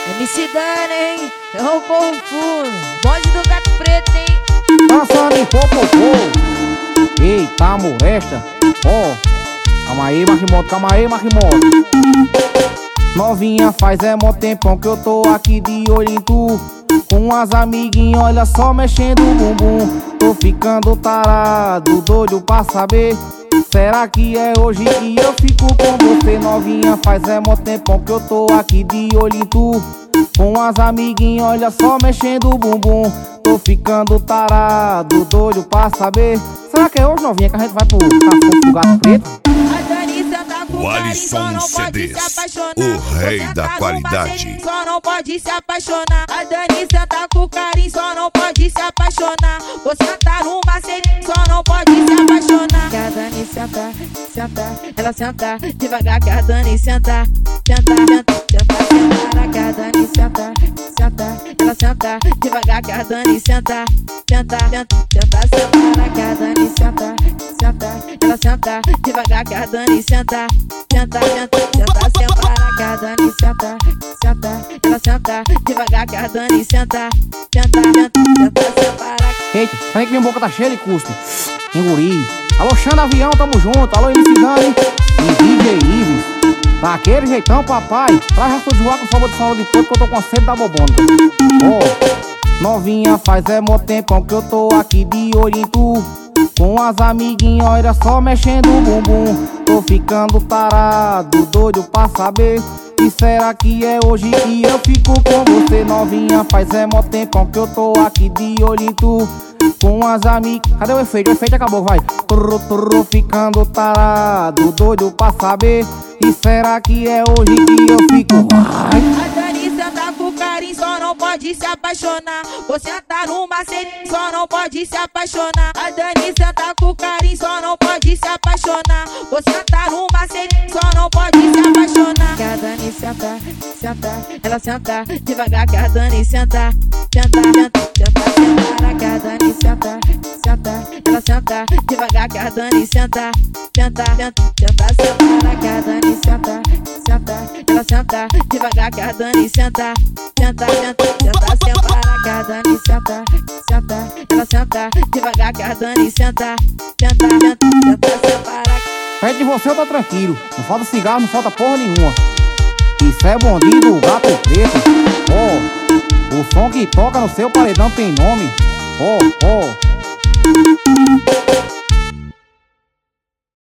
MC Dani, hein? Eu confundo. Bonde do gato preto, hein? Dançando em popopô. Eita, molesta. Ó, calma aí, Marquimoto, calma aí, Marquimoto. Novinha, faz mó tempão que eu tô aqui de olho em tu. Com as amiguinhas, olha só, mexendo o bumbum. Tô ficando tarado, doido pra saber. Será que é hoje que eu fico com você? Novinha, faz mó tempão que eu tô aqui de olho em tu. Com as amiguinhas, olha só, mexendo o bumbum. Tô ficando tarado, doido pra saber. Será que é hoje, novinha, que a gente vai pro gato preto? O Alisson CDs, o rei da qualidade. Só não pode se apaixonar. A Dani senta com carinho, só não pode se apaixonar. Você tá no macete, só não pode se apaixonar. Que a Dani senta, senta, ela senta devagar. Que a Dani senta, senta, senta, senta, senta. Que a Dani senta, senta, ela senta devagar. Que a Dani senta, senta, senta, senta, senta. Que a Dani senta, senta, ela senta devagar. Que a Dani senta, senta, senta, senta, senta. Que a Dani senta, senta, ela senta devagar. Que a Dani senta, senta, senta, senta, senta. Eita, peraí que minha boca tá cheia de cuspe. Enguri. Alô, Xanda Avião, tamo junto. Alô, MC Dani e DJ Ives. Daquele jeitão, papai. Traz resto de jogar com sabor de sala de todo, que eu tô com a sede da bobônica. Ó, novinha, faz mó tempão que eu tô aqui de olho em tu. Com as amiguinhas, olha só, mexendo o bumbum. Tô ficando tarado, doido pra saber. E será que é hoje que eu fico com você? Novinha, faz mó tempão que eu tô aqui de olho em tu. Com as amigas. Cadê o efeito? O efeito acabou, vai. Tô ficando tarado, doido pra saber. E será que é hoje que eu fico? Vai. A Dani senta com carinho, só não pode se apaixonar. Você tá no macete, só não pode se apaixonar. A Dani senta com carinho, só não pode se apaixonar. Você tá no macete, só não pode se apaixonar. Que a Dani senta, senta, ela senta devagar. Que a Dani senta, senta, senta, senta, senta. Que a Dani senta, senta, ela senta devagar. Que a Dani senta, senta, senta, senta, senta. Que a Dani senta, senta, ela senta devagar. Que a Dani senta, senta, senta, senta, senta. Que a Dani senta, senta, ela senta devagar. Que a Dani senta, senta, senta, senta, senta. Perto de você eu tô tranquilo. Não falta cigarro, não falta porra nenhuma. Isso é bondinho do gato preto. Ó, o som que toca no seu paredão tem nome. Ó, ó.